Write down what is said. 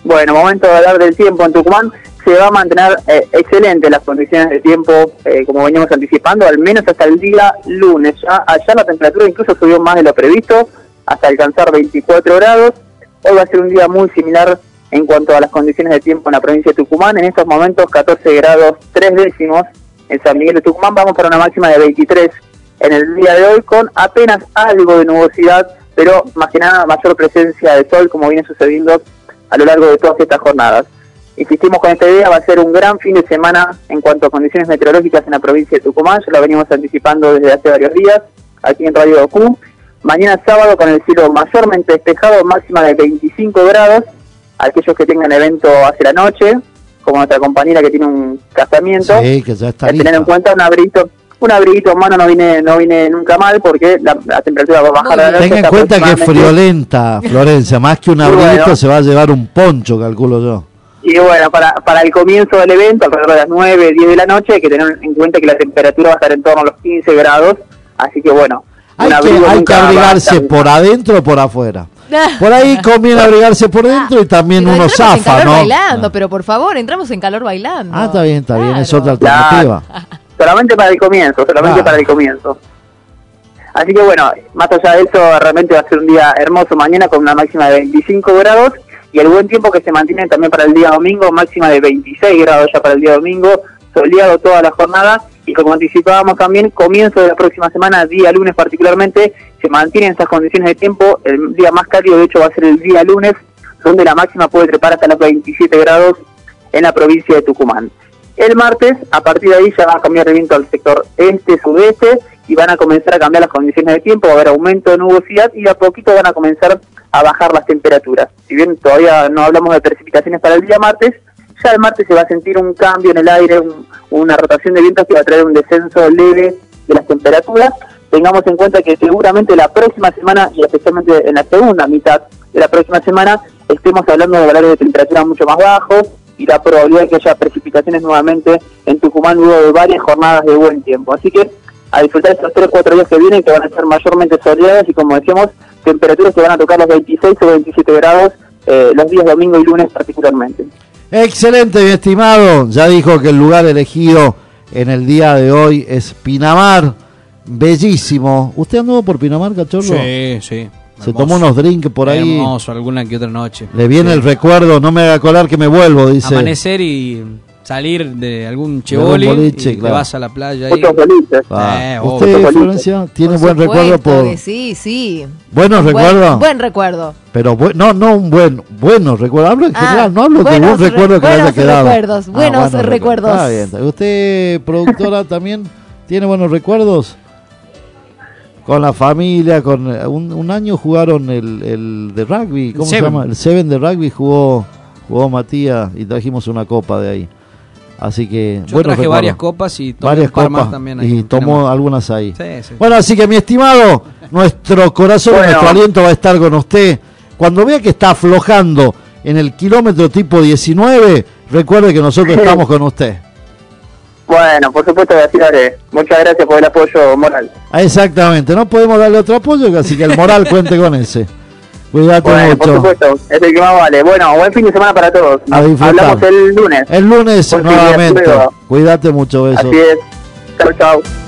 Bueno, momento de hablar del tiempo en Tucumán. Se va a mantener excelente las condiciones de tiempo, como veníamos anticipando, al menos hasta el día lunes. Ya allá la temperatura incluso subió más de lo previsto, hasta alcanzar 24 grados. Hoy va a ser un día muy similar en cuanto a las condiciones de tiempo en la provincia de Tucumán. En estos momentos 14 grados 3 décimos en San Miguel de Tucumán. Vamos para una máxima de 23 en el día de hoy, con apenas algo de nubosidad, pero más que nada mayor presencia de sol, como viene sucediendo a lo largo de todas estas jornadas. Insistimos con esta idea, va a ser un gran fin de semana en cuanto a condiciones meteorológicas en la provincia de Tucumán. Ya lo venimos anticipando desde hace varios días aquí en Radio Docu. Mañana sábado con el cielo mayormente despejado, máxima de 25 grados. Aquellos que tengan evento hacia la noche, como nuestra compañera que tiene un casamiento, sí, que ya está tener en cuenta un abriguito en mano no viene nunca mal, porque la temperatura va a bajar. A la noche. Tenga en cuenta que es friolenta, Florencia, más que un abriguito bueno, se va a llevar un poncho, calculo yo. Y bueno, para el comienzo del evento, alrededor de las 9, 10 de la noche, hay que tener en cuenta que la temperatura va a estar en torno a los 15 grados, así que bueno. Hay que abrigarse por adentro o por afuera. Por ahí conviene abrigarse por dentro y también uno zafa, ¿no? Bailando, pero por favor, entramos en calor bailando. Está bien, claro. Es otra alternativa. Solamente para el comienzo, para el comienzo. Así que bueno, más allá de eso, realmente va a ser un día hermoso mañana con una máxima de 25 grados y el buen tiempo que se mantiene también para el día domingo, máxima de 26 grados ya para el día domingo, soleado toda la jornada y como anticipábamos también, comienzo de la próxima semana, día lunes particularmente, se mantienen estas condiciones de tiempo. El día más cálido de hecho va a ser el día lunes, donde la máxima puede trepar hasta los 27 grados en la provincia de Tucumán. El martes, a partir de ahí ya va a cambiar el viento al sector este-sudeste y van a comenzar a cambiar las condiciones de tiempo, va a haber aumento de nubosidad y a poquito van a comenzar a bajar las temperaturas. Si bien todavía no hablamos de precipitaciones para el día martes, ya el martes se va a sentir un cambio en el aire, una rotación de vientos que va a traer un descenso leve de las temperaturas. Tengamos en cuenta que seguramente la próxima semana, y especialmente en la segunda mitad de la próxima semana, estemos hablando de valores de temperatura mucho más bajos y la probabilidad de que haya precipitaciones nuevamente en Tucumán luego de varias jornadas de buen tiempo. Así que a disfrutar estos 3-4 días que vienen, que van a ser mayormente soleadas y como decíamos, temperaturas que van a tocar los 26 o 27 grados los días domingo y lunes particularmente. Excelente, mi estimado. Ya dijo que el lugar elegido en el día de hoy es Pinamar. Bellísimo. ¿Usted anduvo por Pinamar, cachorro? Sí. Se tomó unos drinks por ahí. Hermoso, alguna que otra noche. Le viene el recuerdo, no me haga colar que me vuelvo, dice. Amanecer y salir de algún cheboli boliche, y claro, te vas a la playa ahí. ¿Usted, Florencia, tiene buen recuerdo por...? Sí. ¿Buenos recuerdos? Buen recuerdo. Pero no un buenos recuerdos. Hablo en general, no hablo de un recuerdo que haya quedado. Buenos recuerdos. Está bien. ¿Usted, productora, también tiene buenos recuerdos? Con la familia, con un año jugaron el de rugby, ¿cómo se llama? El Seven de rugby jugó Matías y trajimos una copa de ahí. Así que yo traje varias copas y tomé un par más también ahí y tomó algunas ahí. Sí. Bueno, así que mi estimado, nuestro corazón y nuestro aliento va a estar con usted. Cuando vea que está aflojando en el kilómetro tipo 19, recuerde que nosotros estamos con usted. Bueno, por supuesto que así lo haré. Muchas gracias por el apoyo moral. Exactamente, no podemos darle otro apoyo, así que el moral cuente con ese. Cuídate mucho. Por supuesto, es el que más vale. Bueno, buen fin de semana para todos. Hablamos el lunes. El lunes nuevamente. Cuídate mucho, besos. Así es. Chau.